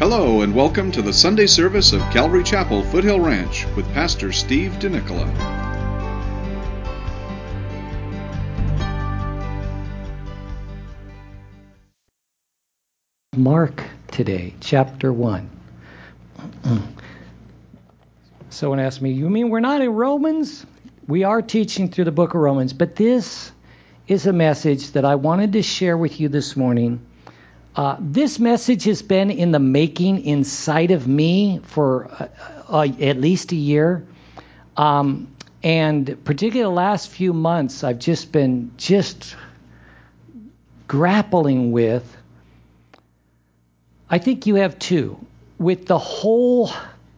Hello and welcome to the Sunday service of Calvary Chapel, Foothill Ranch with Pastor Steve DeNicola. Mark today, chapter 1. Someone asked me, you mean we're not in Romans? We are teaching through the book of Romans, but this is a message that I wanted to share with you this morning. This message has been in the making inside of me for at least a year. And particularly the last few months, I've just been grappling with, I think you have too, with the whole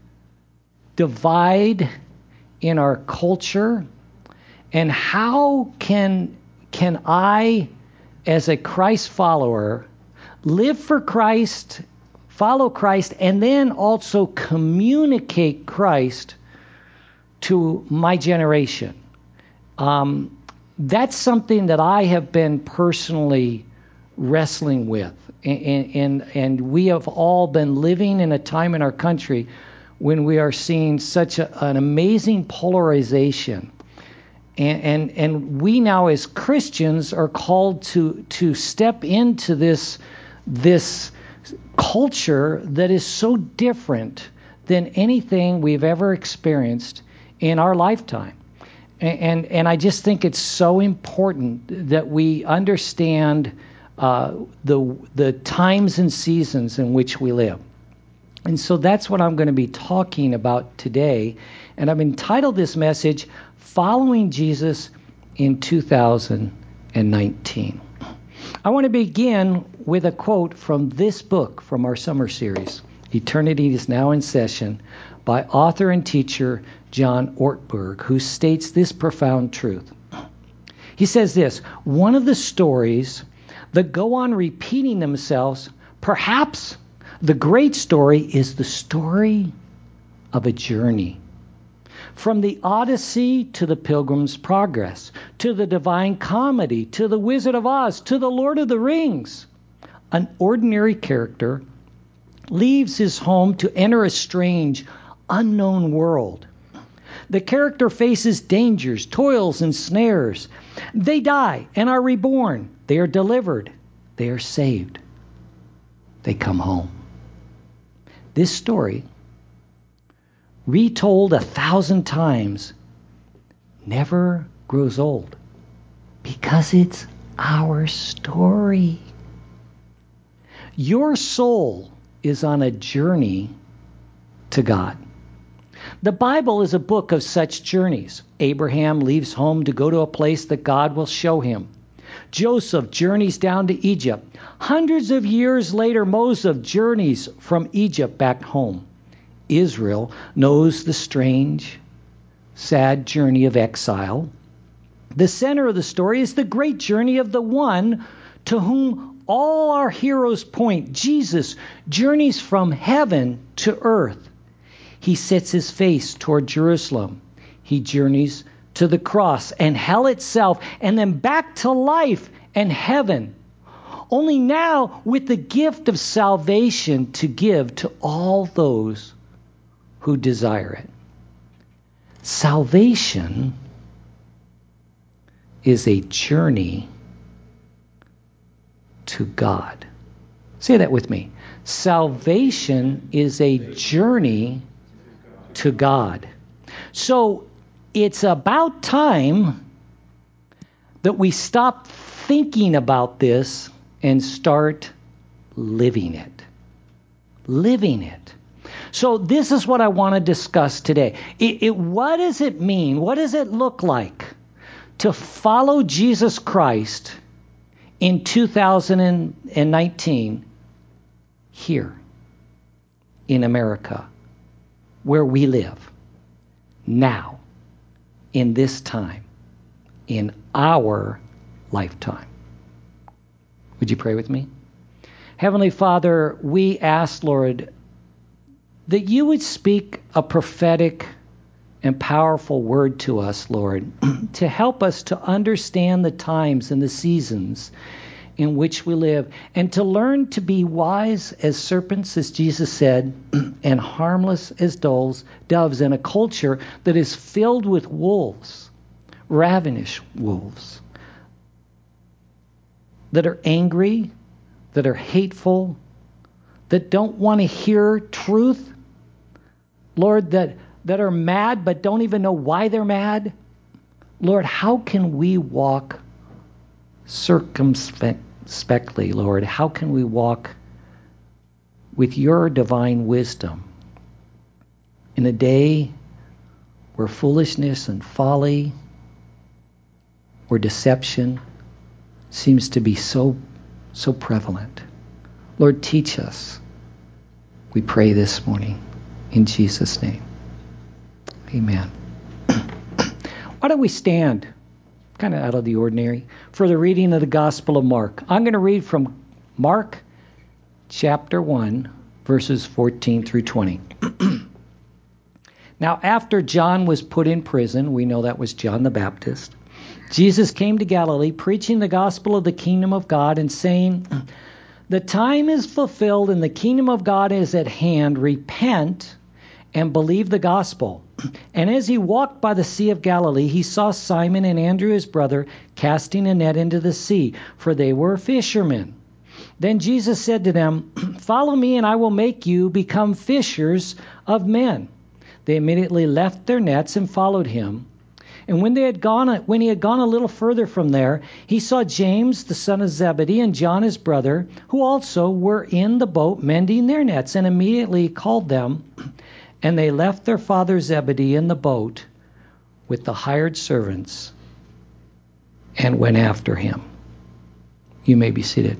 divide in our culture, and how can I, as a Christ follower, live for Christ, follow Christ, and then also communicate Christ to my generation. That's something that I have been personally wrestling with. And we have all been living in a time in our country when we are seeing such an amazing polarization. And we now as Christians are called to step into this culture that is so different than anything we've ever experienced in our lifetime. And I just think it's so important that we understand the times and seasons in which we live. And so that's what I'm going to be talking about today. And I've entitled this message, Following Jesus in 2019. I want to begin with a quote from this book from our summer series, Eternity is Now in Session, by author and teacher John Ortberg, who states this profound truth. He says this: one of the stories that go on repeating themselves, perhaps the great story, is the story of a journey. From the Odyssey to the Pilgrim's Progress, to the Divine Comedy, to the Wizard of Oz, to the Lord of the Rings, an ordinary character leaves his home to enter a strange, unknown world. The character faces dangers, toils, and snares. They die and are reborn. They are delivered. They are saved. They come home. This story, retold 1,000 times, never grows old because it's our story. Your soul is on a journey to God. The Bible is a book of such journeys. Abraham leaves home to go to a place that God will show him. Joseph journeys down to Egypt. Hundreds of years later, Moses journeys from Egypt back home. Israel knows the strange, sad journey of exile. The center of the story is the great journey of the one to whom all our heroes point. Jesus journeys from heaven to earth. He sets his face toward Jerusalem. He journeys to the cross and hell itself, and then back to life and heaven. Only now with the gift of salvation to give to all those who desire it. Salvation is a journey to God. Say that with me. Salvation is a journey to God. So it's about time that we stop thinking about this and start living it. Living it. So this is what I want to discuss today. What does it mean? What does it look like to follow Jesus Christ in 2019 here in America, where we live, now, in this time, in our lifetime? Would you pray with me? Heavenly Father, we ask, Lord, that you would speak a prophetic and powerful word to us, Lord, to help us to understand the times and the seasons in which we live, and to learn to be wise as serpents, as Jesus said, and harmless as doves in a culture that is filled with wolves, ravenous wolves, that are angry, that are hateful, that don't want to hear truth, Lord, that are mad but don't even know why they're mad. Lord, how can we walk circumspectly, Lord? How can we walk with your divine wisdom in a day where foolishness and folly or deception seems to be so prevalent? Lord, teach us. We pray this morning in Jesus' name. Amen. Why don't we stand, kind of out of the ordinary, for the reading of the Gospel of Mark. I'm going to read from Mark chapter 1, verses 14 through 20. Now, after John was put in prison, we know that was John the Baptist, Jesus came to Galilee, preaching the gospel of the kingdom of God and saying, "The time is fulfilled and the kingdom of God is at hand. Repent and believe the gospel." And as he walked by the Sea of Galilee, he saw Simon and Andrew his brother casting a net into the sea, for they were fishermen. Then Jesus said to them, "Follow me, and I will make you become fishers of men." They immediately left their nets and followed him. And when he had gone a little further from there, he saw James the son of Zebedee and John his brother, who also were in the boat mending their nets, and immediately he called them. And they left their father Zebedee in the boat with the hired servants and went after him. You may be seated.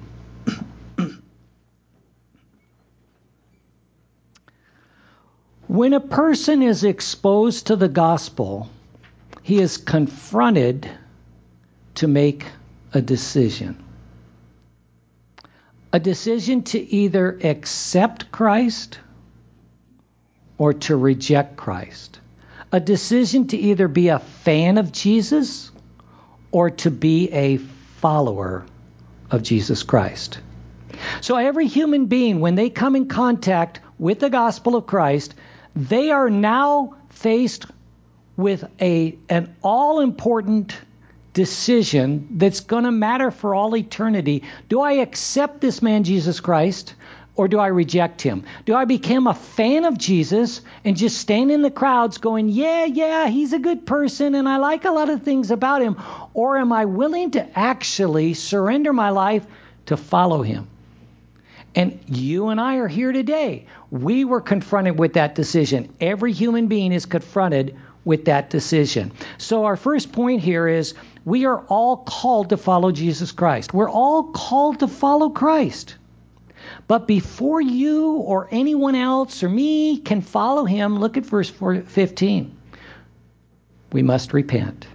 When a person is exposed to the gospel, he is confronted to make a decision. A decision to either accept Christ or to reject Christ. A decision to either be a fan of Jesus or to be a follower of Jesus Christ. So every human being, when they come in contact with the gospel of Christ, they are now faced with an all-important decision that's going to matter for all eternity. Do I accept this man, Jesus Christ, or do I reject him? Do I become a fan of Jesus and just stand in the crowds going, yeah, he's a good person and I like a lot of things about him? Or am I willing to actually surrender my life to follow him? And you and I are here today. We were confronted with that decision. Every human being is confronted with that decision. So our first point here is we are all called to follow Jesus Christ. We're all called to follow Christ. But before you or anyone else or me can follow him, look at verse 15. We must repent.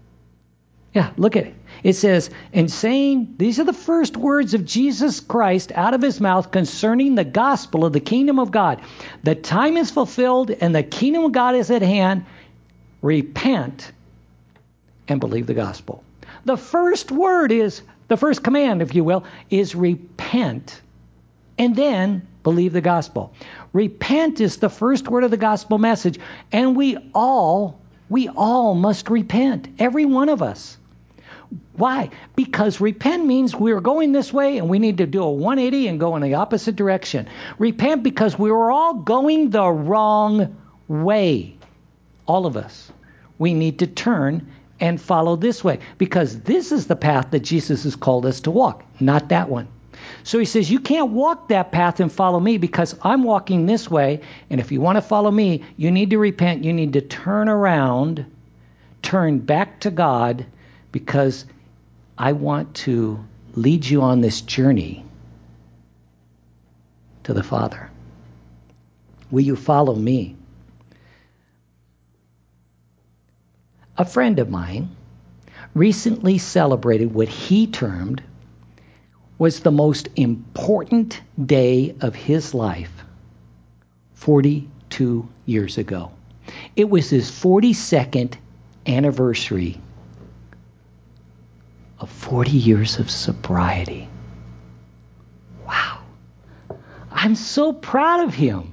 Yeah, look at it. It says, "In saying," these are the first words of Jesus Christ out of his mouth concerning the gospel of the kingdom of God. "The time is fulfilled and the kingdom of God is at hand. Repent and believe the gospel." The first word is, the first command, if you will, is repent and then believe the gospel. Repent is the first word of the gospel message, and we all must repent, every one of us. Why? Because repent means we're going this way and we need to do a 180 and go in the opposite direction. Repent because we were all going the wrong way. All of us. We need to turn and follow this way because this is the path that Jesus has called us to walk, not that one. So he says, you can't walk that path and follow me because I'm walking this way. And if you want to follow me, you need to repent. You need to turn around, turn back to God, because I want to lead you on this journey to the Father. Will you follow me? A friend of mine recently celebrated what he termed was the most important day of his life 42 years ago. It was his 42nd anniversary of 40 years of sobriety. Wow. I'm so proud of him.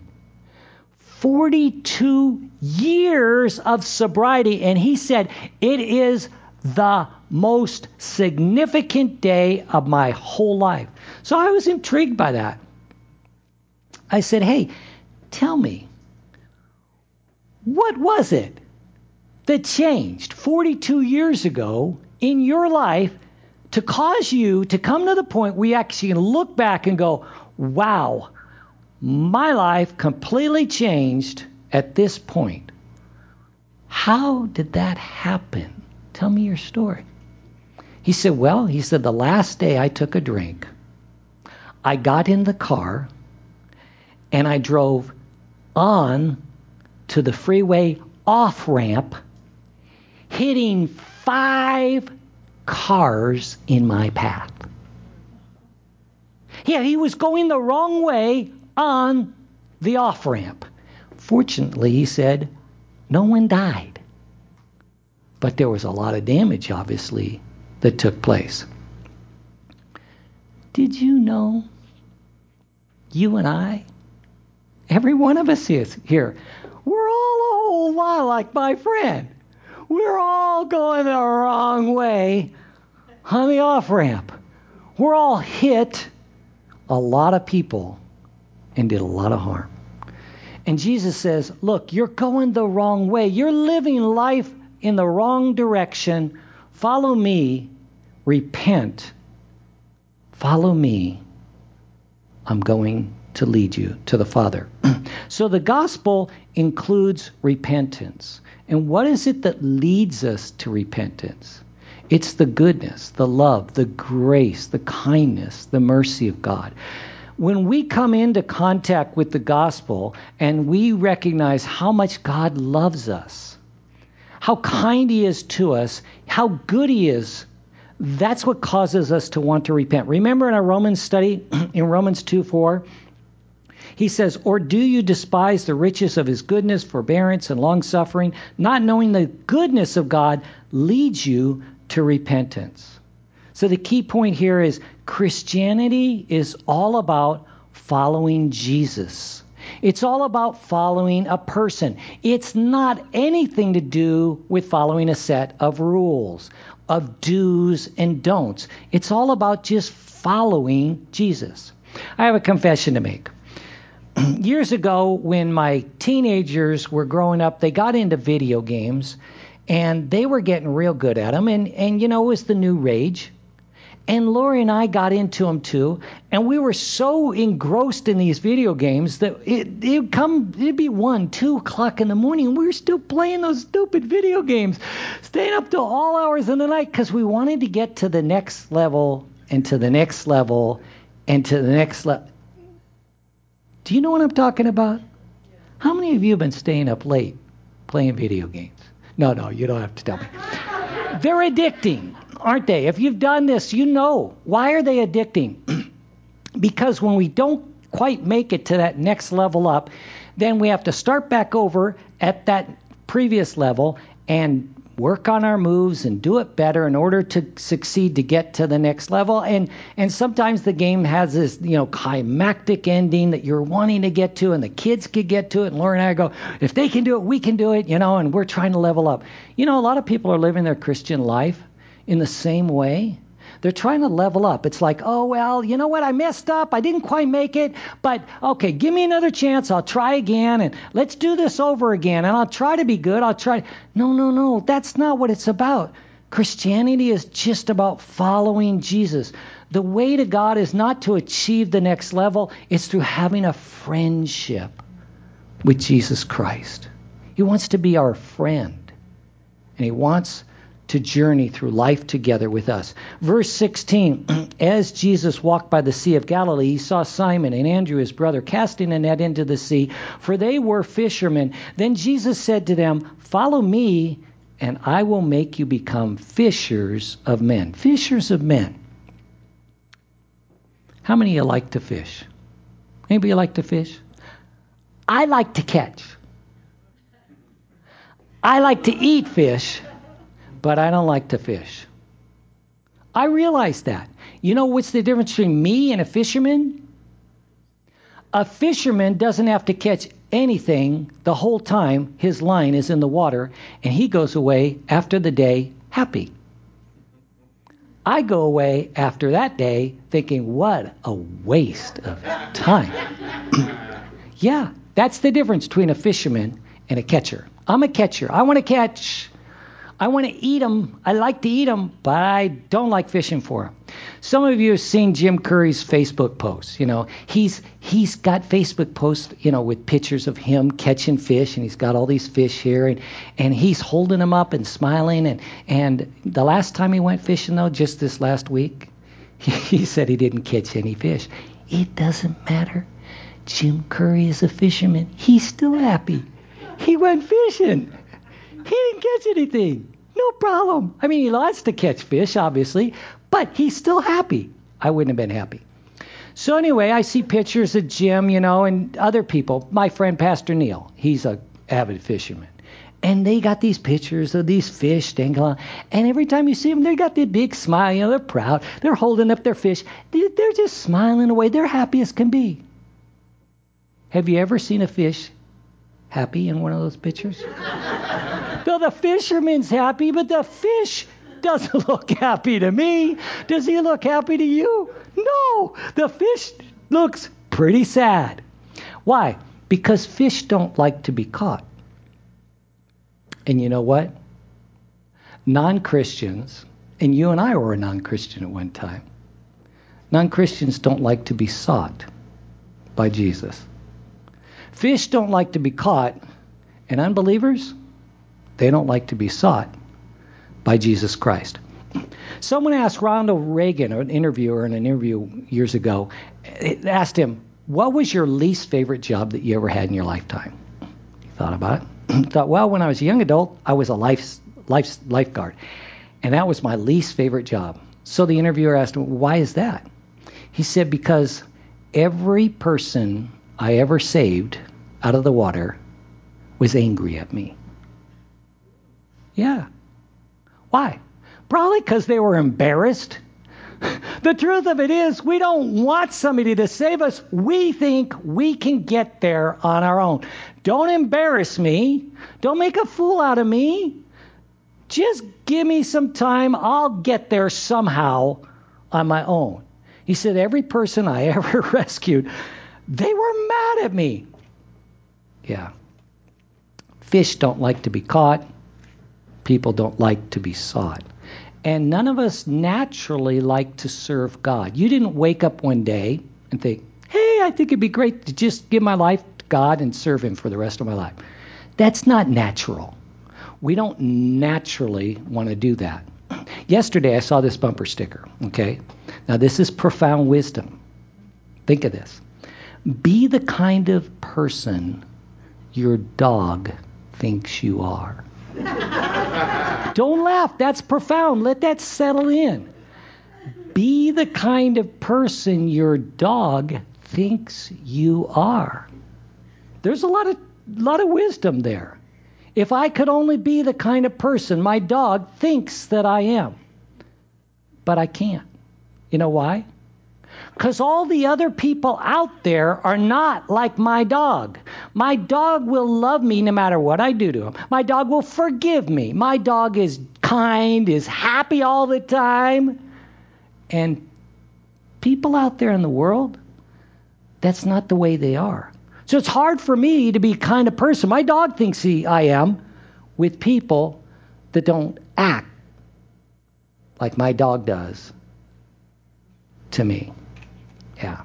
42 years of sobriety. And he said, it is the most significant day of my whole life. So I was intrigued by that. I said, hey, tell me, what was it that changed 42 years ago in your life to cause you to come to the point where you actually look back and go, wow, my life completely changed at this point? How did that happen? Tell me your story. He said, the last day I took a drink, I got in the car and I drove on to the freeway off-ramp, hitting 5 cars in my path. Yeah, he was going the wrong way on the off-ramp. Fortunately, he said, no one died. But there was a lot of damage, obviously, that took place. Did you know, you and I, every one of us is here, we're all a whole lot like my friend. We're all going the wrong way on the off-ramp. We're all hit a lot of people and did a lot of harm. And Jesus says, look, you're going the wrong way. You're living life in the wrong direction. Follow me. Repent. Follow me. I'm going to lead you to the Father. So the gospel includes repentance. And what is it that leads us to repentance? It's the goodness, the love, the grace, the kindness, the mercy of God. When we come into contact with the gospel and we recognize how much God loves us, how kind he is to us, how good he is, that's what causes us to want to repent. Remember in our Romans study, in Romans 2:4, he says, or do you despise the riches of his goodness, forbearance, and long-suffering, not knowing the goodness of God leads you to repentance? So the key point here is Christianity is all about following Jesus. It's all about following a person. It's not anything to do with following a set of rules, of do's and don'ts. It's all about just following Jesus. I have a confession to make. Years ago, when my teenagers were growing up, they got into video games, and they were getting real good at them. And you know, it was the new rage. And Lori and I got into them too, and we were so engrossed in these video games that it'd be 1, 2 o'clock in the morning, and we were still playing those stupid video games, staying up till all hours of the night because we wanted to get to the next level and to the next level and to the next level. Do you know what I'm talking about? How many of you have been staying up late playing video games? No, you don't have to tell me. They're addicting, aren't they? If you've done this, you know. Why are they addicting? Because when we don't quite make it to that next level up, then we have to start back over at that previous level and work on our moves and do it better in order to succeed to get to the next level. And sometimes the game has this, climactic ending that you're wanting to get to, and the kids could get to it. And Laura and I go, if they can do it, we can do it, and we're trying to level up. A lot of people are living their Christian life in the same way. They're trying to level up. It's like, oh, well, you know what? I messed up. I didn't quite make it. But, okay, give me another chance. I'll try again. And let's do this over again. And I'll try to be good. No. That's not what it's about. Christianity is just about following Jesus. The way to God is not to achieve the next level. It's through having a friendship with Jesus Christ. He wants to be our friend. And he wants to journey through life together with us. Verse 16, as Jesus walked by the Sea of Galilee, he saw Simon and Andrew, his brother, casting a net into the sea, for they were fishermen. Then Jesus said to them, follow me, and I will make you become fishers of men. Fishers of men. How many of you like to fish? Anybody like to fish? I like to catch. I like to eat fish, but I don't like to fish. I realized that. You know what's the difference between me and a fisherman? A fisherman doesn't have to catch anything the whole time his line is in the water, and he goes away after the day happy. I go away after that day thinking, what a waste of time. Yeah, that's the difference between a fisherman and a catcher. I'm a catcher. I want to catch. I want to eat them. I like to eat them, but I don't like fishing for them. Some of you have seen Jim Curry's Facebook posts. You know, he's got Facebook posts, you know, with pictures of him catching fish, and he's got all these fish here, and he's holding them up and smiling. And the last time he went fishing, though, just this last week, he said he didn't catch any fish. It doesn't matter. Jim Curry is a fisherman. He's still happy. He went fishing. He didn't catch anything. No problem. I mean, he likes to catch fish, obviously, but he's still happy. I wouldn't have been happy. So anyway, I see pictures of Jim, you know, and other people. My friend Pastor Neil, he's an avid fisherman. And they got these pictures of these fish dangling. And every time you see them, they got the big smile. You know, they're proud. They're holding up their fish. They're just smiling away. They're happy as can be. Have you ever seen a fish happy in one of those pictures? Well, the fisherman's happy, but the fish doesn't look happy to me. Does he look happy to you? No, the fish looks pretty sad. Why? Because fish don't like to be caught. And you know what? Non-Christians, and you and I were a non-Christian at one time, non-Christians don't like to be sought by Jesus. Fish don't like to be caught, and unbelievers, they don't like to be sought by Jesus Christ. Someone asked Ronald Reagan, an interviewer in an interview years ago, asked him, what was your least favorite job that you ever had in your lifetime? He thought about it. Thought, well, when I was a young adult, I was a lifeguard. And that was my least favorite job. So the interviewer asked him, why is that? He said, because every person I ever saved out of the water was angry at me. Yeah. Why? Probably because they were embarrassed. The truth of it is, we don't want somebody to save us. We think we can get there on our own. Don't embarrass me. Don't make a fool out of me. Just give me some time. I'll get there somehow on my own. He said, every person I ever rescued, they were mad at me. Yeah. Fish don't like to be caught. People don't like to be sought. And none of us naturally like to serve God. You didn't wake up one day and think, hey, I think it'd be great to just give my life to God and serve Him for the rest of my life. That's not natural. We don't naturally want to do that. Yesterday, I saw this bumper sticker, okay? Now, this is profound wisdom. Think of this. Be the kind of person your dog thinks you are. Don't laugh. That's profound. Let that settle in. Be the kind of person your dog thinks you are. There's a lot of wisdom there. If I could only be the kind of person my dog thinks that I am. But I can't. You know why? Because all the other people out there are not like my dog. My dog will love me no matter what I do to him. My dog will forgive me. My dog is kind, is happy all the time. And people out there in the world, that's not the way they are. So it's hard for me to be the kind of person my dog thinks I am with people that don't act like my dog does to me. Yeah.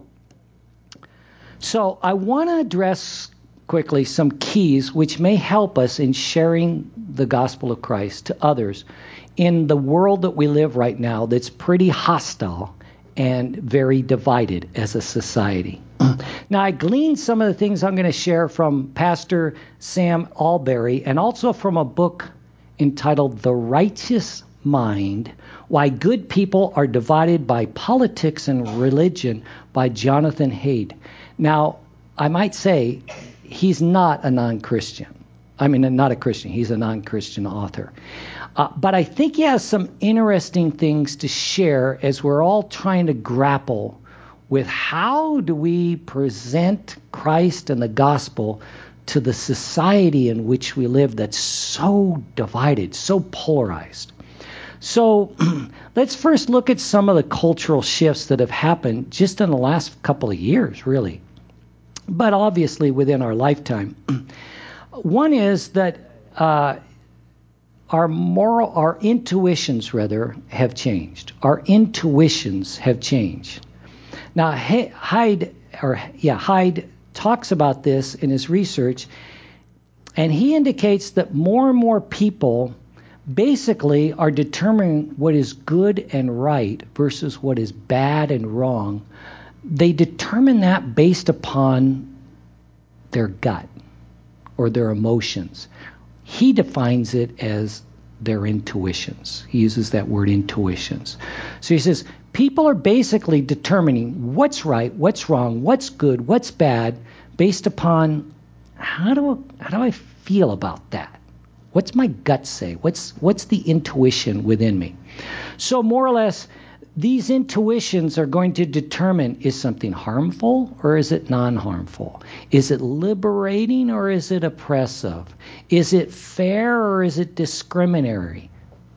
So I want to address quickly some keys which may help us in sharing the gospel of Christ to others in the world that we live right now that's pretty hostile and very divided as a society. Now, I gleaned some of the things I'm going to share from Pastor Sam Allberry and also from a book entitled The Righteous Mind, Why Good People Are Divided by Politics and Religion by Jonathan Haidt. Now, I might say he's not a non-Christian. I mean, not a Christian. He's a non-Christian author. But I think he has some interesting things to share as we're all trying to grapple with how do we present Christ and the gospel to the society in which we live that's so divided, so polarized. So let's first look at some of the cultural shifts that have happened just in the last couple of years, really, but obviously within our lifetime. One is that our intuitions have changed. Our intuitions have changed. Now, Hyde talks about this in his research, and he indicates that more and more people basically are determining what is good and right versus what is bad and wrong. They determine that based upon their gut or their emotions. He defines it as their intuitions. He uses that word intuitions. So he says people are basically determining what's right, what's wrong, what's good, what's bad based upon how do I feel about that? What's my gut say? What's the intuition within me? So more or less, these intuitions are going to determine, is something harmful or is it non-harmful? Is it liberating or is it oppressive? Is it fair or is it discriminatory?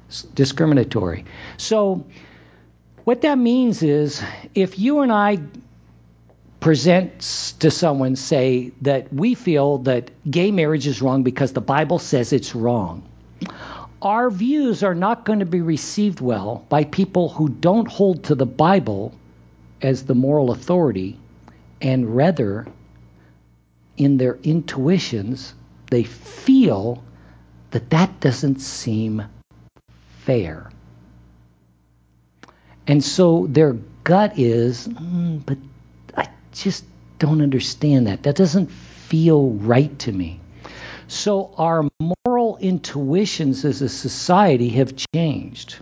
So what that means is if you and I present to someone, say, that we feel that gay marriage is wrong because the Bible says it's wrong, our views are not going to be received well by people who don't hold to the Bible as the moral authority, and rather, in their intuitions, they feel that doesn't seem fair. And so their gut is, but I just don't understand that. That doesn't feel right to me. So our moral intuitions as a society have changed.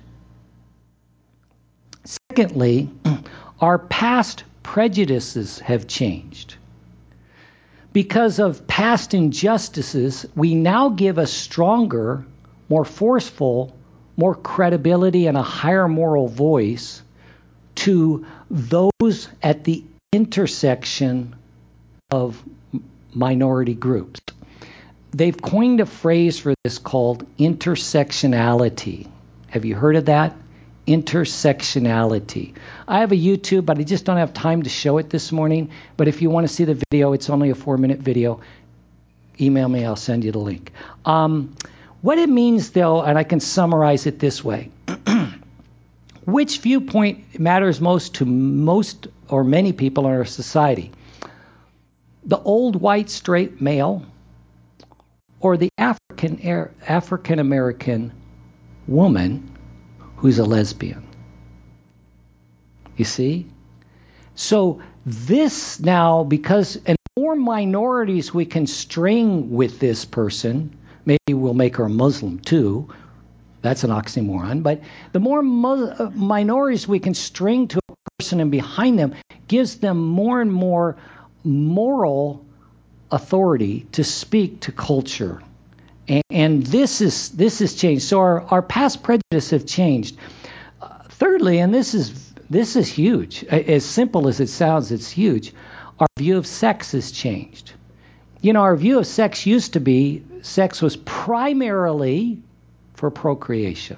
Secondly, our past prejudices have changed. Because of past injustices, we now give a stronger, more forceful, more credibility and a higher moral voice to those at the intersection of minority groups. They've coined a phrase for this called intersectionality. Have you heard of that? Intersectionality. I have a YouTube, but I just don't have time to show it this morning. But if you want to see the video, it's only a 4-minute video. Email me, I'll send you the link. What it means, though, and I can summarize it this way. Which viewpoint matters most to most or many people in our society? The old white straight male or the African American woman who's a lesbian? You see? So this now, because and more minorities we can string with this person, maybe we'll make her a Muslim too. That's an oxymoron. But the more minorities we can string to a person and behind them gives them more and more moral authority to speak to culture. And this is changed. So our past prejudices have changed. Thirdly, and this is huge. As simple as it sounds, it's huge. Our view of sex has changed. You know, our view of sex used to be sex was primarily for procreation.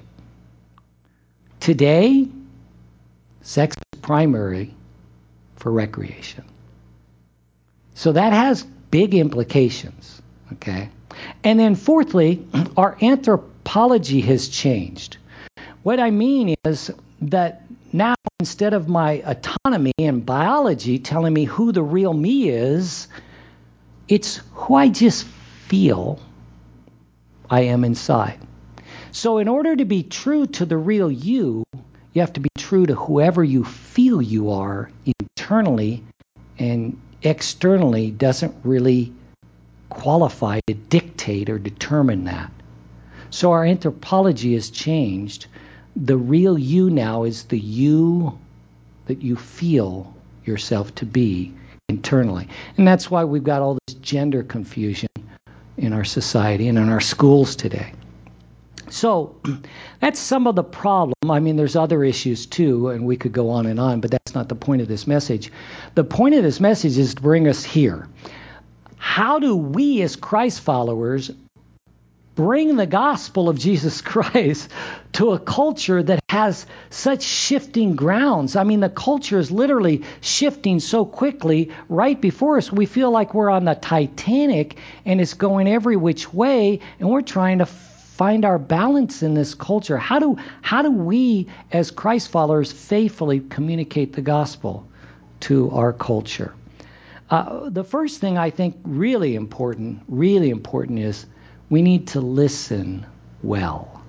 Today, sex is primary for recreation. So that has big implications, okay? And then fourthly, our anthropology has changed. What I mean is that now instead of my autonomy and biology telling me who the real me is, it's who I just feel I am inside. So in order to be true to the real you, you have to be true to whoever you feel you are internally, and externally doesn't really qualify to dictate or determine that. So our anthropology has changed. The real you now is the you that you feel yourself to be internally. And that's why we've got all this gender confusion in our society and in our schools today. So that's some of the problem. I mean, there's other issues too, and we could go on, but that's not the point of this message. The point of this message is to bring us here. How do we as Christ followers bring the gospel of Jesus Christ to a culture that has such shifting grounds? I mean, the culture is literally shifting so quickly right before us. We feel like we're on the Titanic and it's going every which way, and we're trying to find our balance in this culture. How do we as Christ followers faithfully communicate the gospel to our culture? The first thing I think really important is we need to listen well.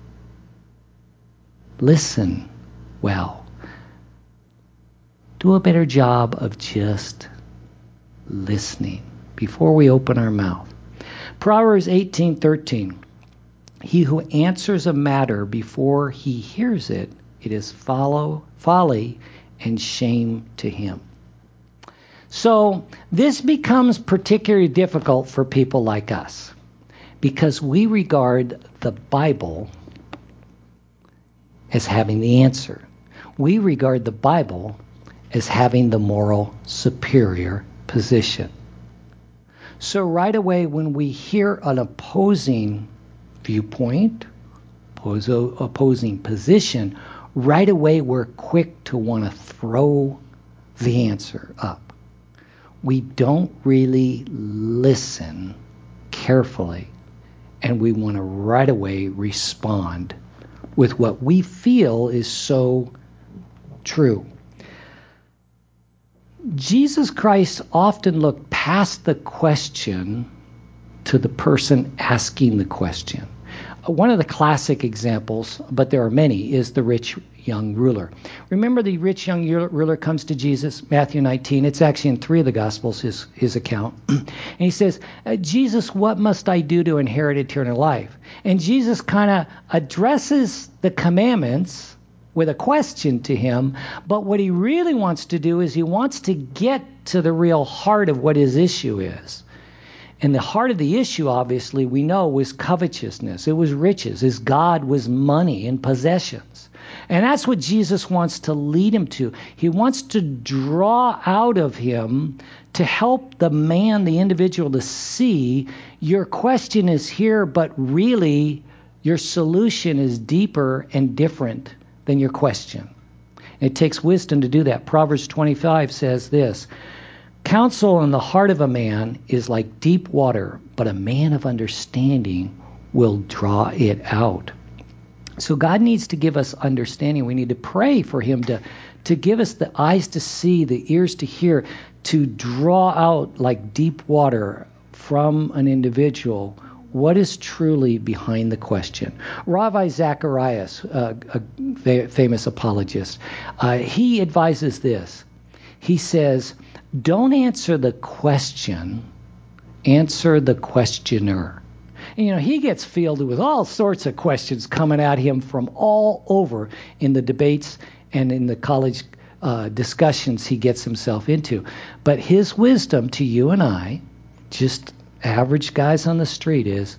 Listen well. Do a better job of just listening before we open our mouth. Proverbs 18:13. He who answers a matter before he hears it, it is folly and shame to him. So this becomes particularly difficult for people like us because we regard the Bible as having the answer. We regard the Bible as having the moral superior position. So right away when we hear an opposing viewpoint, opposing position, right away we're quick to want to throw the answer up. We don't really listen carefully, and we want to right away respond with what we feel is so true. Jesus Christ often looked past the question to the person asking the question. One of the classic examples, but there are many, is the rich young ruler. Remember, the rich young ruler comes to Jesus, Matthew 19. It's actually in 3 of the Gospels, his account. And he says, Jesus, what must I do to inherit eternal life? And Jesus kind of addresses the commandments with a question to him, but what he really wants to do is he wants to get to the real heart of what his issue is. And the heart of the issue, obviously, we know was covetousness. It was riches. His God was money and possessions. And that's what Jesus wants to lead him to. He wants to draw out of him to help the man, the individual, to see your question is here, but really your solution is deeper and different than your question. It takes wisdom to do that. Proverbs 25 says this, counsel in the heart of a man is like deep water, but a man of understanding will draw it out. So God needs to give us understanding. We need to pray for him to give us the eyes to see, the ears to hear, to draw out like deep water from an individual what is truly behind the question. Ravi Zacharias, a famous apologist, he advises this. He says, don't answer the question, answer the questioner. And, he gets fielded with all sorts of questions coming at him from all over in the debates and in the college discussions he gets himself into. But his wisdom to you and I, just average guys on the street, is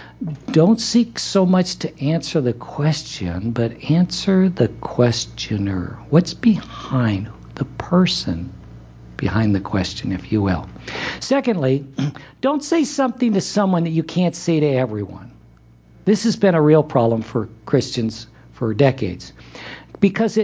don't seek so much to answer the question, but answer the questioner. What's behind the person behind the question, if you will. Secondly, don't say something to someone that you can't say to everyone. This has been a real problem for Christians for decades because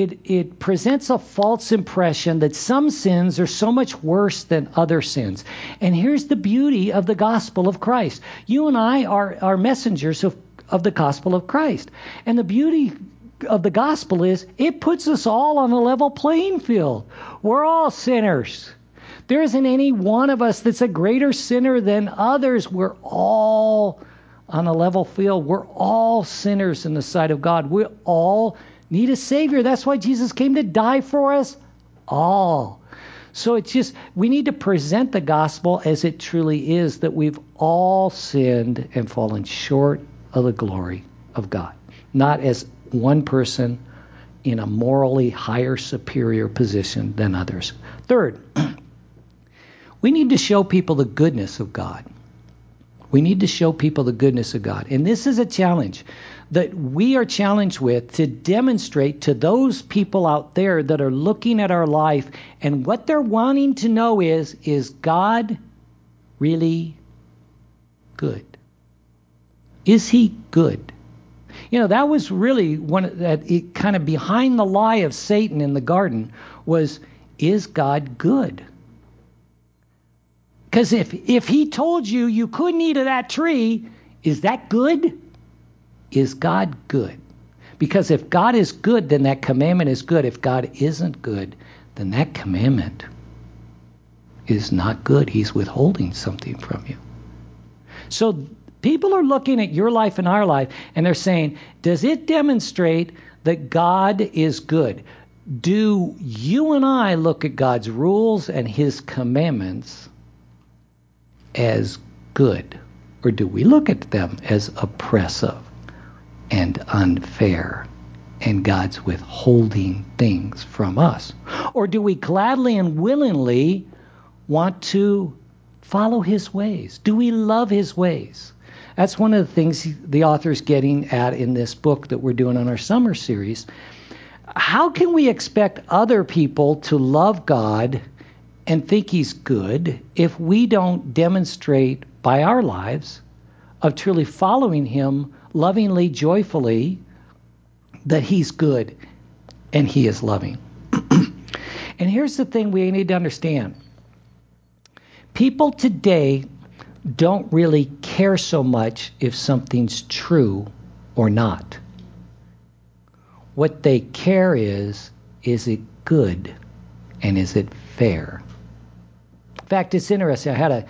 it presents a false impression that some sins are so much worse than other sins. And here's the beauty of the gospel of Christ. You and I are messengers of the gospel of Christ. And the beauty of the gospel is it puts us all on a level playing field. We're all sinners. There isn't any one of us that's a greater sinner than others. We're all on a level field. We're all sinners in the sight of God. We all need a Savior. That's why Jesus came to die for us all. So we need to present the gospel as it truly is, that we've all sinned and fallen short of the glory of God. Not as one person in a morally higher, superior position than others. Third, we need to show people the goodness of God. We need to show people the goodness of God. And this is a challenge that we are challenged with, to demonstrate to those people out there that are looking at our life, and what they're wanting to know is God really good? Is he good? That was really it kind of behind the lie of Satan in the garden was, is God good? Because if he told you couldn't eat of that tree, is that good? Is God good? Because if God is good, then that commandment is good. If God isn't good, then that commandment is not good. He's withholding something from you. So people are looking at your life and our life, and they're saying, does it demonstrate that God is good? Do you and I look at God's rules and his commandments as good? Or do we look at them as oppressive and unfair, and God's withholding things from us? Or do we gladly and willingly want to follow his ways? Do we love his ways? That's one of the things the author's getting at in this book that we're doing on our summer series. How can we expect other people to love God and think he's good if we don't demonstrate by our lives of truly following him lovingly, joyfully, that he's good and he is loving? And here's the thing we need to understand. People today don't really care so much if something's true or not. What they care is it good and is it fair? In fact, it's interesting. I had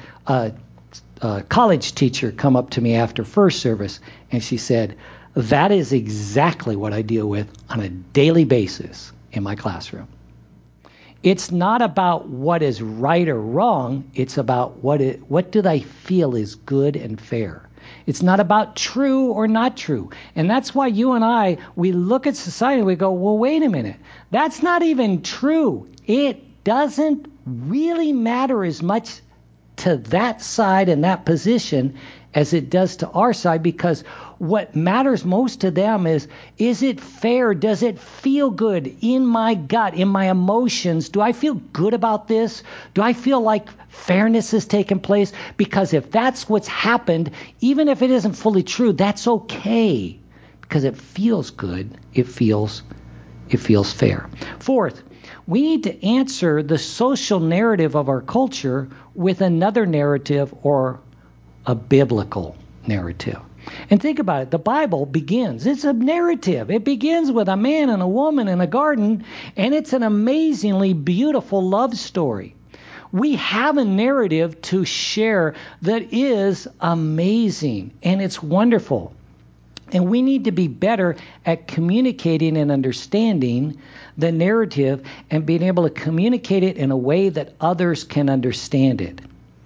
a college teacher come up to me after first service, and she said, that is exactly what I deal with on a daily basis in my classroom. It's not about what is right or wrong. It's about what do they feel is good and fair. It's not about true or not true. And that's why you and I, we look at society and we go, well, wait a minute. That's not even true. It doesn't really matter as much to that side and that position as it does to our side, because what matters most to them is it fair? Does it feel good in my gut, in my emotions? Do I feel good about this? Do I feel like fairness has taken place? Because if that's what's happened, even if it isn't fully true, that's okay, because it feels good. It feels fair. Fourth, we need to answer the social narrative of our culture with another narrative, or a biblical narrative. And think about it. The Bible begins. It's a narrative. It begins with a man and a woman in a garden, and it's an amazingly beautiful love story. We have a narrative to share that is amazing, and it's wonderful. And we need to be better at communicating and understanding the narrative and being able to communicate it in a way that others can understand it.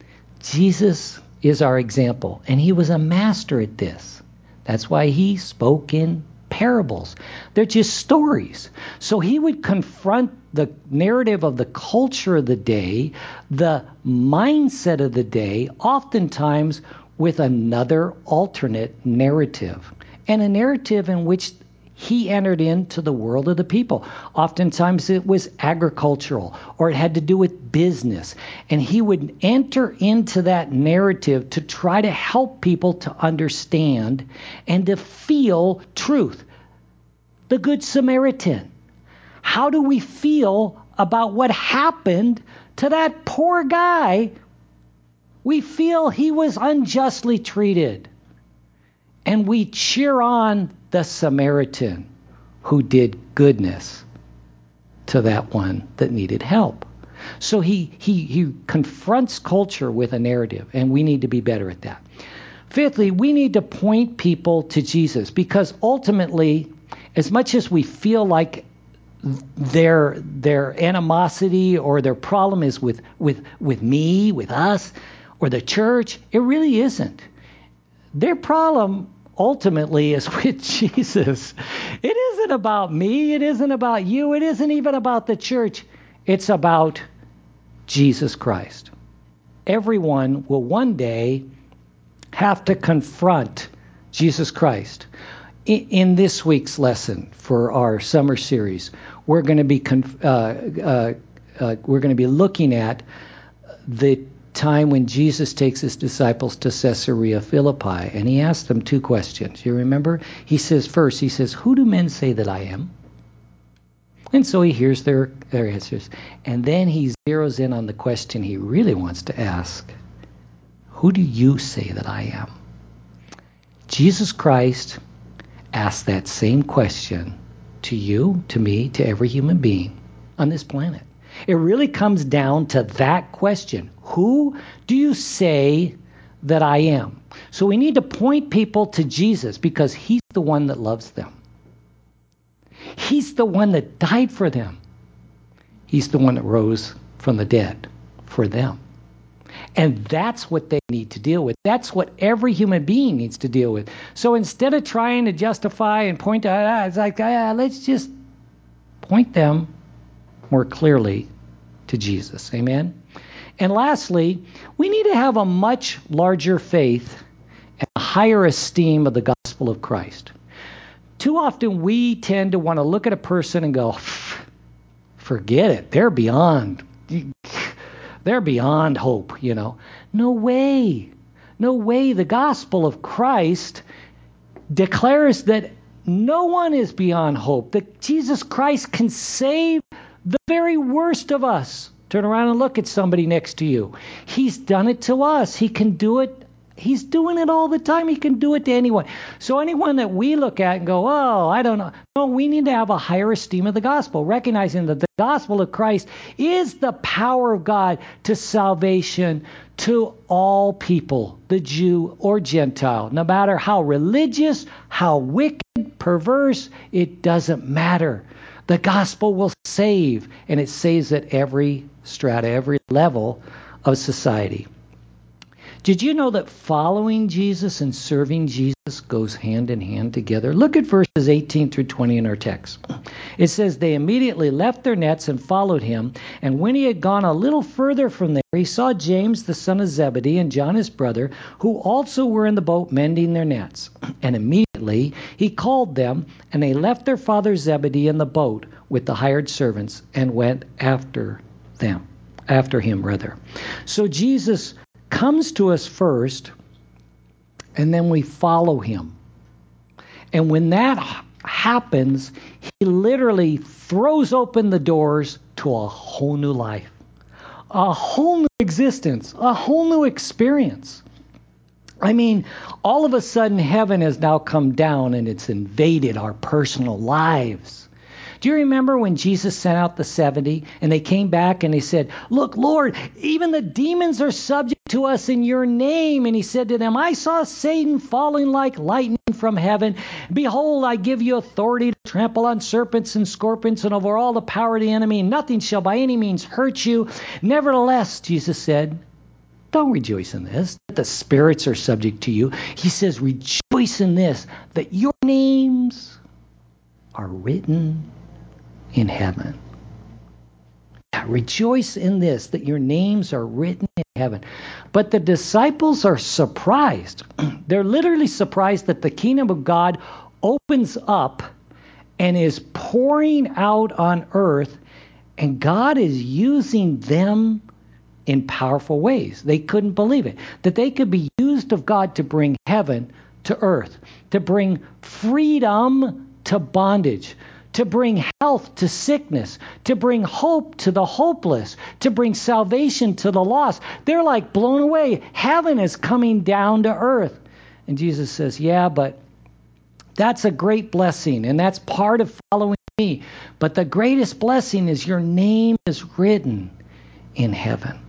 Jesus is our example, and he was a master at this. That's why he spoke in parables. They're just stories. So he would confront the narrative of the culture of the day, the mindset of the day, oftentimes with another alternate narrative, and a narrative in which he entered into the world of the people. Oftentimes it was agricultural, or it had to do with business. And he would enter into that narrative to try to help people to understand and to feel truth. The Good Samaritan. How do we feel about what happened to that poor guy? We feel he was unjustly treated. And we cheer on the Samaritan who did goodness to that one that needed help. So he confronts culture with a narrative, and we need to be better at that. Fifthly, we need to point people to Jesus, because ultimately, as much as we feel like their animosity or their problem is with me, with us, or the church, it really isn't. Their problem ultimately is with Jesus. It isn't about me. It isn't about you. It isn't even about the church. It's about Jesus Christ. Everyone will one day have to confront Jesus Christ. In this week's lesson for our summer series, we're going to be looking at the time when Jesus takes his disciples to Caesarea Philippi, and he asks them two questions. You remember? He says, who do men say that I am? And so he hears their answers. And then he zeroes in on the question he really wants to ask. Who do you say that I am? Jesus Christ asked that same question to you, to me, to every human being on this planet. It really comes down to that question. Who do you say that I am? So we need to point people to Jesus because he's the one that loves them. He's the one that died for them. He's the one that rose from the dead for them. And that's what they need to deal with. That's what every human being needs to deal with. So instead of trying to justify and point out, it's like, let's just point them more clearly to Jesus. Amen? And lastly, we need to have a much larger faith and a higher esteem of the gospel of Christ. Too often we tend to want to look at a person and go, forget it. They're beyond hope, you know. No way. No way. The gospel of Christ declares that no one is beyond hope, that Jesus Christ can save the very worst of us. Turn around and look at somebody next to you. He's done it to us. He can do it. He's doing it all the time. He can do it to anyone. So anyone that we look at and go, oh, I don't know. No, we need to have a higher esteem of the gospel, recognizing that the gospel of Christ is the power of God to salvation to all people, the Jew or Gentile. No matter how religious, how wicked, perverse, it doesn't matter. The gospel will save, and it saves at every strata, every level of society. Did you know that following Jesus and serving Jesus goes hand in hand together? Look at verses 18 through 20 in our text. It says, they immediately left their nets and followed him. And when he had gone a little further from there, he saw James, the son of Zebedee, and John, his brother, who also were in the boat mending their nets. And immediately he called them, and they left their father Zebedee in the boat with the hired servants and went after him. So Jesus comes to us first, and then we follow him. And when that happens, he literally throws open the doors to a whole new life, a whole new existence, a whole new experience. I mean, all of a sudden, heaven has now come down and it's invaded our personal lives. Do you remember when Jesus sent out the 70 and they came back and they said, look, Lord, even the demons are subject to us in your name. And he said to them, I saw Satan falling like lightning from heaven. Behold, I give you authority to trample on serpents and scorpions and over all the power of the enemy. Nothing shall by any means hurt you. Nevertheless, Jesus said, don't rejoice in this, that the spirits are subject to you. He says, rejoice in this, that your names are written in heaven. Rejoice in this, that your names are written in heaven. But the disciples are surprised. They're literally surprised that the kingdom of God opens up and is pouring out on earth, and God is using them in powerful ways. They couldn't believe it, that they could be used of God to bring heaven to earth, to bring freedom to bondage, to bring health to sickness, to bring hope to the hopeless, to bring salvation to the lost. They're like blown away. Heaven is coming down to earth. And Jesus says, yeah, but that's a great blessing, and that's part of following me. But the greatest blessing is your name is written in heaven.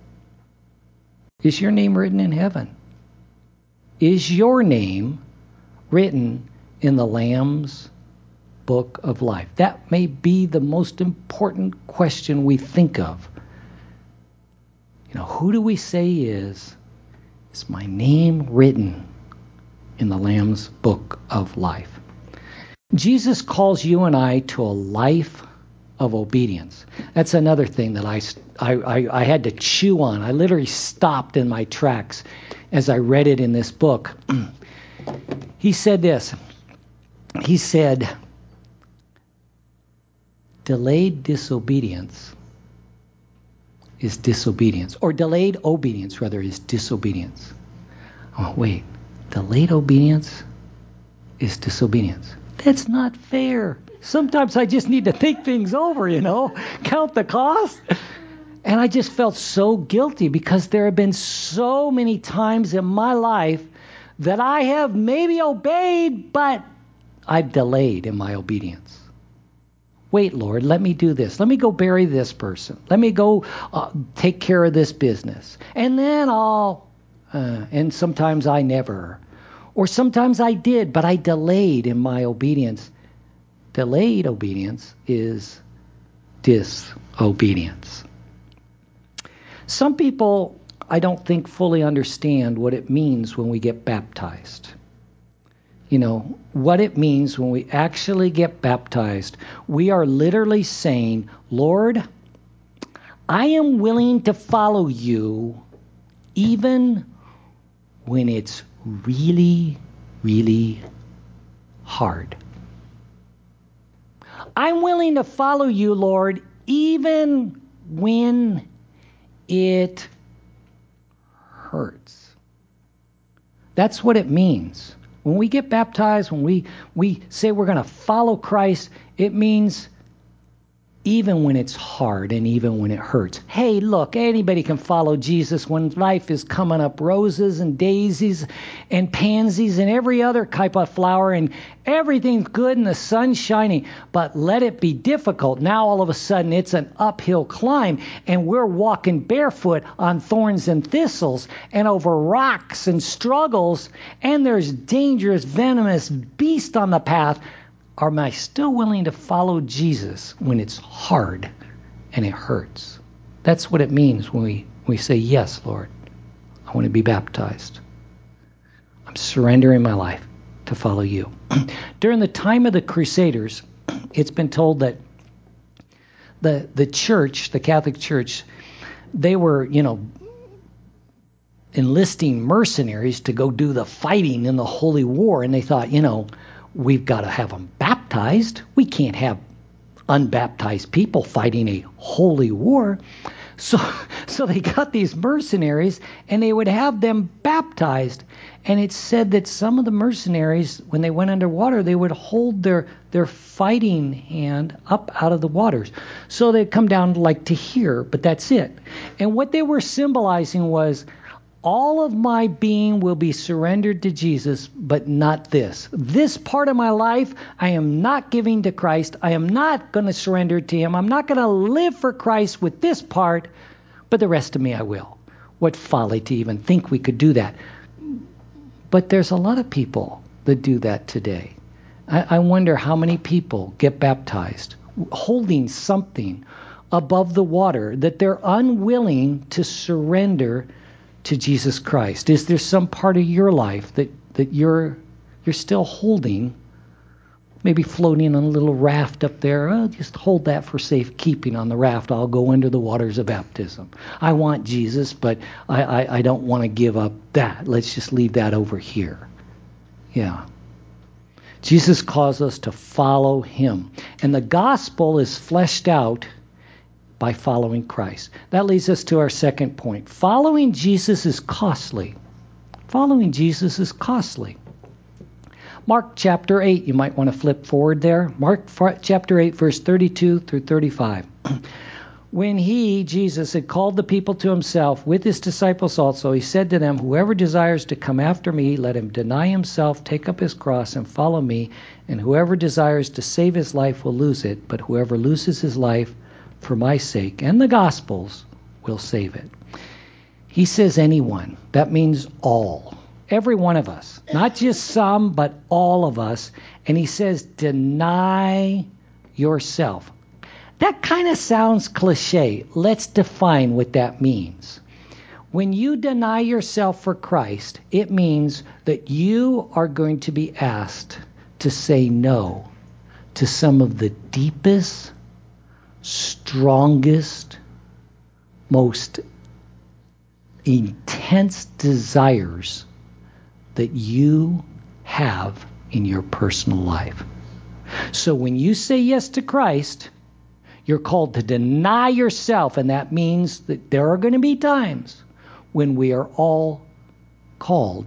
Is your name written in heaven? Is your name written in the Lamb's book of life? That may be the most important question we think of. You know, who do we say is my name written in the Lamb's book of life? Jesus calls you and I to a life of obedience. That's another thing that I had to chew on. I literally stopped in my tracks as I read it in this book. He said this. He said, delayed disobedience is disobedience. Or delayed obedience, rather, is disobedience. Oh, wait. Delayed obedience is disobedience. That's not fair. Sometimes I just need to think things over, count the cost. And I just felt so guilty because there have been so many times in my life that I have maybe obeyed, but I've delayed in my obedience. Wait, Lord, let me do this. Let me go bury this person. Let me go take care of this business. And then and sometimes I never. Or sometimes I did, but I delayed in my obedience. Delayed obedience is disobedience. Some people, I don't think, fully understand what it means when we get baptized. What it means when we actually get baptized. We are literally saying, Lord, I am willing to follow you even when it's really, really hard. I'm willing to follow you, Lord, even when it hurts. That's what it means. When we get baptized, when we say we're going to follow Christ, it means even when it's hard and even when it hurts. Hey, look, anybody can follow Jesus when life is coming up roses and daisies and pansies and every other type of flower and everything's good and the sun's shining. But let it be difficult. Now all of a sudden it's an uphill climb and we're walking barefoot on thorns and thistles and over rocks and struggles and there's dangerous, venomous beasts on the path. Am I still willing to follow Jesus when it's hard and it hurts? That's what it means when we say, yes, Lord, I want to be baptized. I'm surrendering my life to follow you. During the time of the Crusaders, it's been told that the church, the Catholic Church, they were, enlisting mercenaries to go do the fighting in the Holy War. And they thought, we've got to have them baptized. We can't have unbaptized people fighting a holy war. So they got these mercenaries and they would have them baptized. And it's said that some of the mercenaries, when they went underwater, they would hold their fighting hand up out of the waters. So they'd come down like to here, but that's it. And what they were symbolizing was, all of my being will be surrendered to Jesus, but not this. This part of my life, I am not giving to Christ. I am not going to surrender to him. I'm not going to live for Christ with this part, but the rest of me I will. What folly to even think we could do that. But there's a lot of people that do that today. I wonder how many people get baptized holding something above the water that they're unwilling to surrender to Jesus Christ. Is there some part of your life that you're still holding, maybe floating on a little raft up there? Oh, just hold that for safekeeping on the raft. I'll go into the waters of baptism. I want Jesus, but I don't want to give up that. Let's just leave that over here. Yeah. Jesus calls us to follow him. And the gospel is fleshed out by following Christ. That leads us to our second point. Following Jesus is costly. Following Jesus is costly. Mark chapter 8, you might want to flip forward there. Mark chapter 8, verse 32 through 35. When he, Jesus, had called the people to himself with his disciples also, he said to them, whoever desires to come after me, let him deny himself, take up his cross, and follow me. And whoever desires to save his life will lose it, but whoever loses his life for my sake and the gospel's will save it. He says anyone. That means all. Every one of us. Not just some, but all of us. And he says, deny yourself. That kind of sounds cliche. Let's define what that means. When you deny yourself for Christ, it means that you are going to be asked to say no to some of the deepest, strongest, most intense desires that you have in your personal life. So when you say yes to Christ, you're called to deny yourself, and that means that there are going to be times when we are all called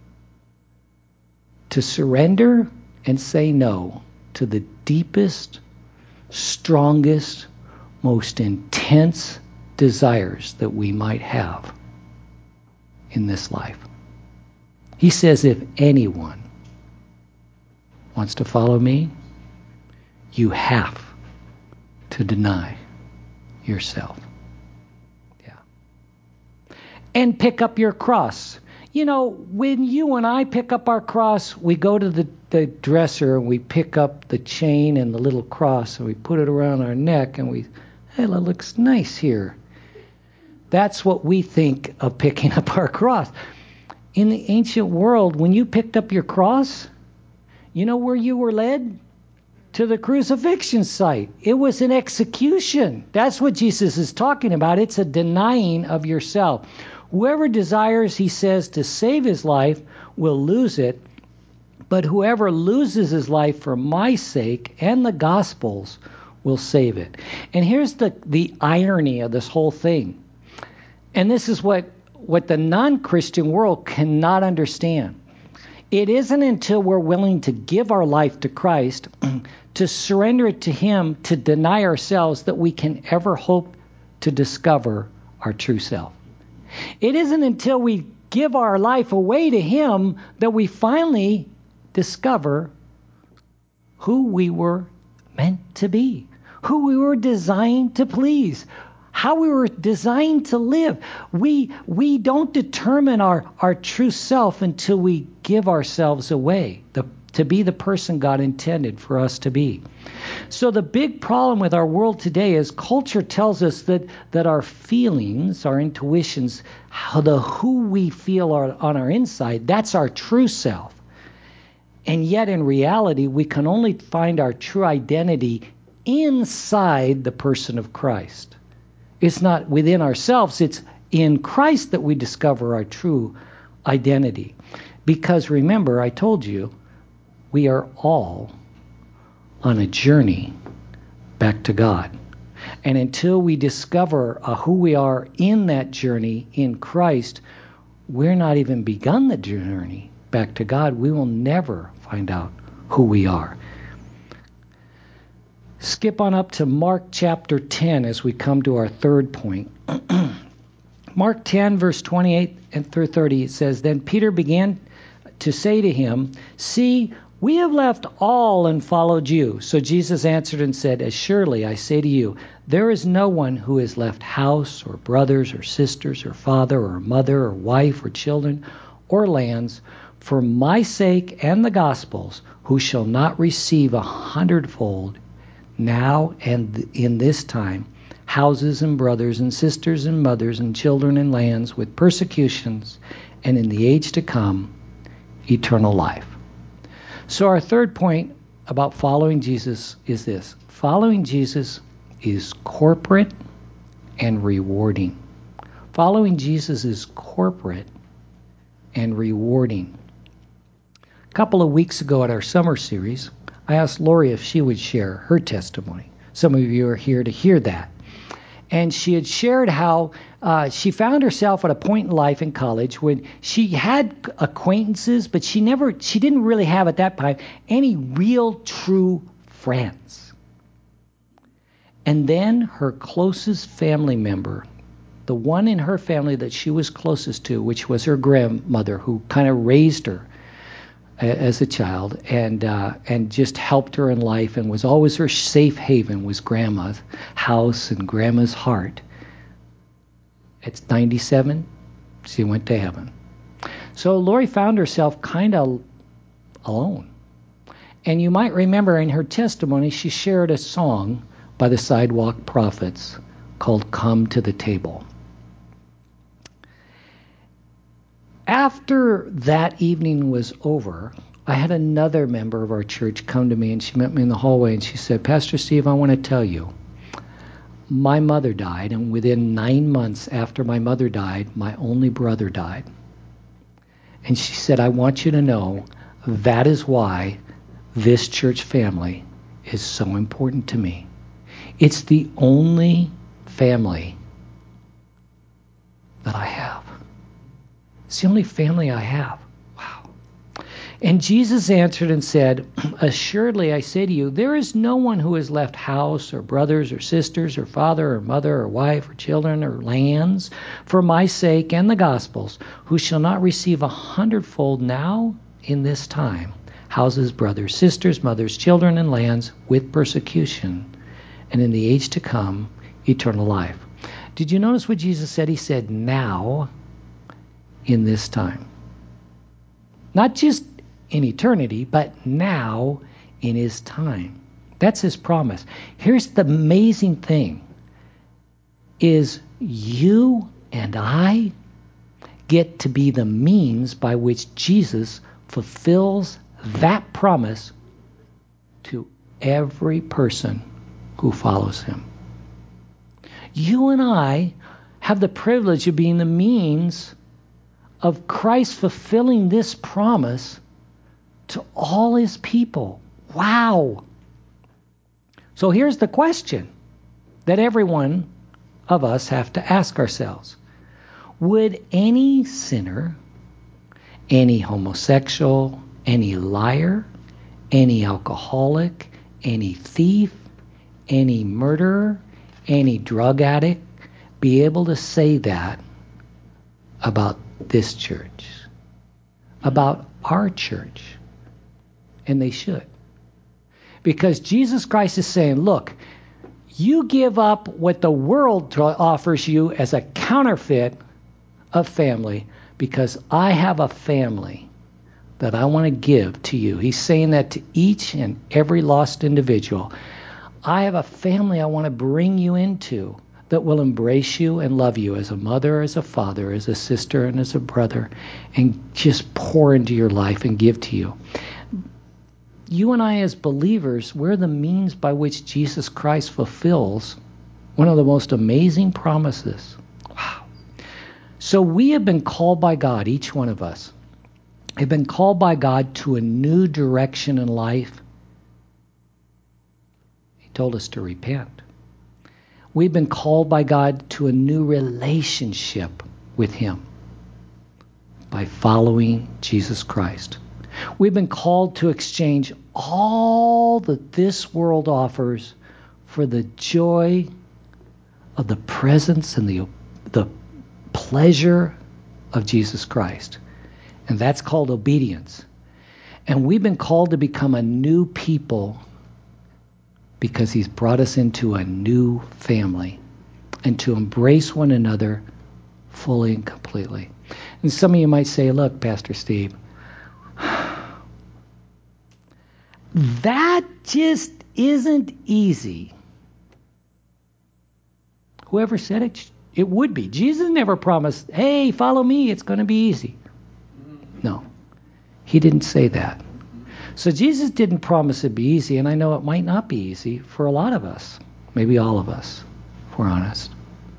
to surrender and say no to the deepest, strongest, most intense desires that we might have in this life. He says, if anyone wants to follow me, you have to deny yourself. Yeah. And pick up your cross. You know, when you and I pick up our cross, we go to the dresser and we pick up the chain and the little cross and we put it around our neck and we, hey, that looks nice here. That's what we think of picking up our cross. In the ancient world, when you picked up your cross, you know where you were led? To the crucifixion site. It was an execution. That's what Jesus is talking about. It's a denying of yourself. Whoever desires, he says, to save his life will lose it. But whoever loses his life for my sake and the gospel's will save it. And here's the irony of this whole thing. And this is what the non-Christian world cannot understand. It isn't until we're willing to give our life to Christ, to surrender it to him, to deny ourselves, that we can ever hope to discover our true self. It isn't until we give our life away to him that we finally discover who we were meant to be, who we were designed to please, how we were designed to live. We don't determine our true self until we give ourselves away to be the person God intended for us to be. So the big problem with our world today is culture tells us that our feelings, our intuitions, who we feel on our inside, that's our true self. And yet in reality, we can only find our true identity inside the person of Christ. It's not within ourselves, it's in Christ that we discover our true identity. Because remember, I told you, we are all on a journey back to God. And until we discover who we are in that journey in Christ, we're not even begun the journey back to God. We will never find out who we are. Skip on up to Mark chapter 10 as we come to our third point. Mark 10, verse 28 and through 30, it says, Then Peter began to say to him, See, we have left all and followed you. So Jesus answered and said, As surely I say to you, there is no one who has left house or brothers or sisters or father or mother or wife or children or lands for my sake and the gospel's, who shall not receive 100-fold now and in this time, houses and brothers and sisters and mothers and children and lands with persecutions, and in the age to come, eternal life. So our third point about following Jesus is this. Following Jesus is corporate and rewarding. Following Jesus is corporate and rewarding. A couple of weeks ago at our summer series, I asked Lori if she would share her testimony. Some of you are here to hear that. And she had shared how she found herself at a point in life in college when she had acquaintances, but she didn't really have at that time any real true friends. And then her closest family member, the one in her family that she was closest to, which was her grandmother, who kind of raised her as a child and just helped her in life and was always her safe haven, was Grandma's house and Grandma's heart. At 97, she went to heaven. So Lori found herself kind of alone. And you might remember in her testimony, she shared a song by the Sidewalk Prophets called Come to the Table. After that evening was over, I had another member of our church come to me, and she met me in the hallway, and she said, Pastor Steve, I want to tell you, my mother died, and within 9 months after my mother died, my only brother died. And she said, I want you to know that is why this church family is so important to me. It's the only family that I have. It's the only family I have. Wow. And Jesus answered and said, assuredly I say to you, there is no one who has left house or brothers or sisters or father or mother or wife or children or lands for my sake and the gospel's, who shall not receive 100-fold now in this time, houses, brothers, sisters, mothers, children, and lands with persecution, and in the age to come, eternal life. Did you notice what Jesus said? He said, now in this time. Not just in eternity, but now in his time. That's his promise. Here's the amazing thing, is you and I get to be the means by which Jesus fulfills that promise to every person who follows him. You and I have the privilege of being the means of Christ fulfilling this promise to all his people. Wow. So here's the question that every one of us have to ask ourselves. Would any sinner, any homosexual, any liar, any alcoholic, any thief, any murderer, any drug addict be able to say that about this church, about our church? And they should. Because Jesus Christ is saying, look, you give up what the world offers you as a counterfeit of family, because I have a family that I want to give to you. He's saying that to each and every lost individual. I have a family I want to bring you into that will embrace you and love you as a mother, as a father, as a sister, and as a brother, and just pour into your life and give to you. You and I as believers, we're the means by which Jesus Christ fulfills one of the most amazing promises. Wow. So we have been called by God, each one of us, have been called by God to a new direction in life. He told us to repent. We've been called by God to a new relationship with him by following Jesus Christ. We've been called to exchange all that this world offers for the joy of the presence and the pleasure of Jesus Christ. And that's called obedience. And we've been called to become a new people because he's brought us into a new family and to embrace one another fully and completely. And some of you might say, look, Pastor Steve, that just isn't easy. Whoever said it, it would be. Jesus never promised, hey, follow me, it's going to be easy. No, he didn't say that. So Jesus didn't promise it'd be easy, and I know it might not be easy for a lot of us, maybe all of us, if we're honest.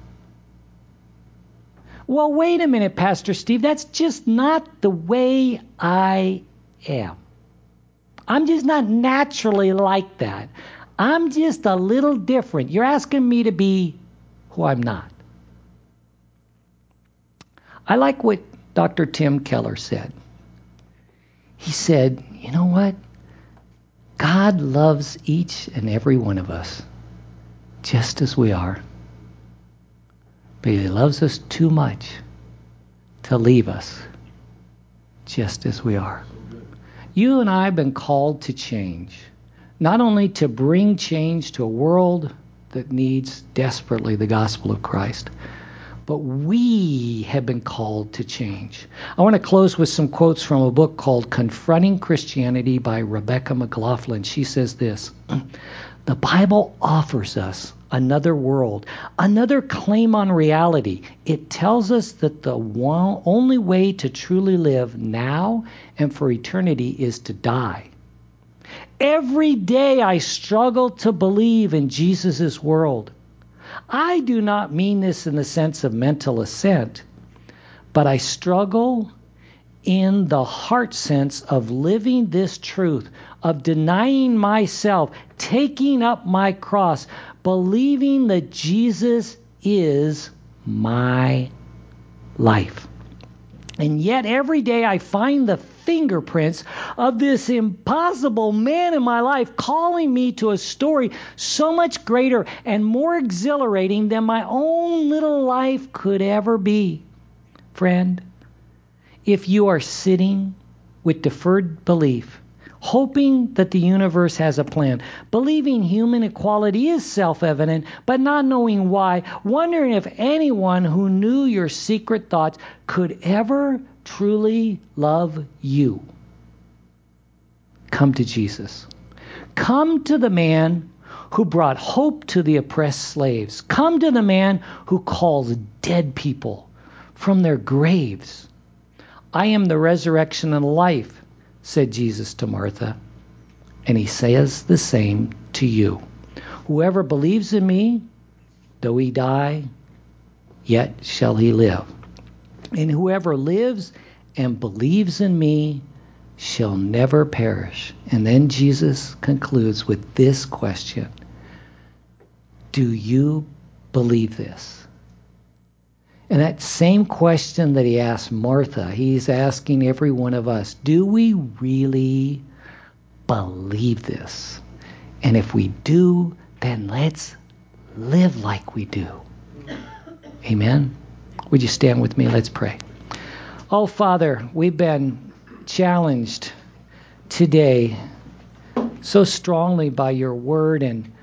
Well, wait a minute, Pastor Steve, that's just not the way I am. I'm just not naturally like that. I'm just a little different. You're asking me to be who I'm not. I like what Dr. Tim Keller said. He said, you know what? God loves each and every one of us just as we are. But he loves us too much to leave us just as we are. You and I have been called to change, not only to bring change to a world that needs desperately the gospel of Christ, but we have been called to change. I want to close with some quotes from a book called Confronting Christianity by Rebecca McLaughlin. She says this, the Bible offers us another world, another claim on reality. It tells us that the only way to truly live now and for eternity is to die. Every day I struggle to believe in Jesus' world. I do not mean this in the sense of mental assent, but I struggle in the heart sense of living this truth, of denying myself, taking up my cross, believing that Jesus is my life. And yet every day I find the fingerprints of this impossible man in my life calling me to a story so much greater and more exhilarating than my own little life could ever be. Friend, if you are sitting with deferred belief, hoping that the universe has a plan, believing human equality is self-evident, but not knowing why, wondering if anyone who knew your secret thoughts could ever truly love you, come to Jesus. Come to the man who brought hope to the oppressed slaves. Come to the man who calls dead people from their graves. I am the resurrection and life, said Jesus to Martha. And he says the same to you. Whoever believes in me, though he die, yet shall he live. And whoever lives and believes in me shall never perish. And then Jesus concludes with this question. Do you believe this? And that same question that he asked Martha, he's asking every one of us. Do we really believe this? And if we do, then let's live like we do. Amen? Would you stand with me? Let's pray. Oh, Father, we've been challenged today so strongly by your word, and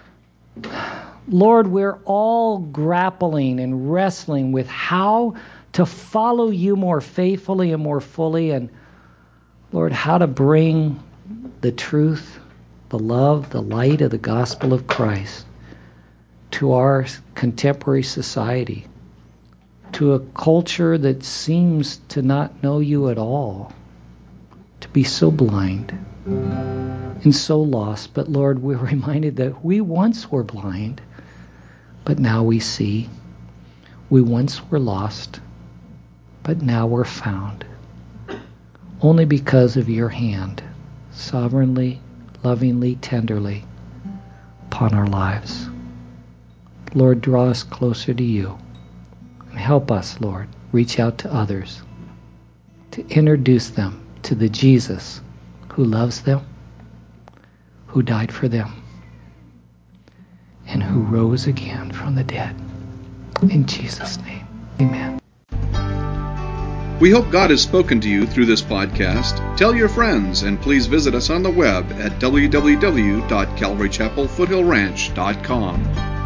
Lord, we're all grappling and wrestling with how to follow you more faithfully and more fully, and Lord, how to bring the truth, the love, the light of the gospel of Christ to our contemporary society, to a culture that seems to not know you at all, to be so blind and so lost. But Lord, we're reminded that we once were blind, but now we see. We once were lost, but now we're found. Only because of your hand, sovereignly, lovingly, tenderly, upon our lives. Lord, draw us closer to you. And help us, Lord, reach out to others, to introduce them to the Jesus who loves them, who died for them, and who rose again from the dead. In Jesus' name, amen. We hope God has spoken to you through this podcast. Tell your friends, and please visit us on the web at www.calvarychapelfoothillranch.com.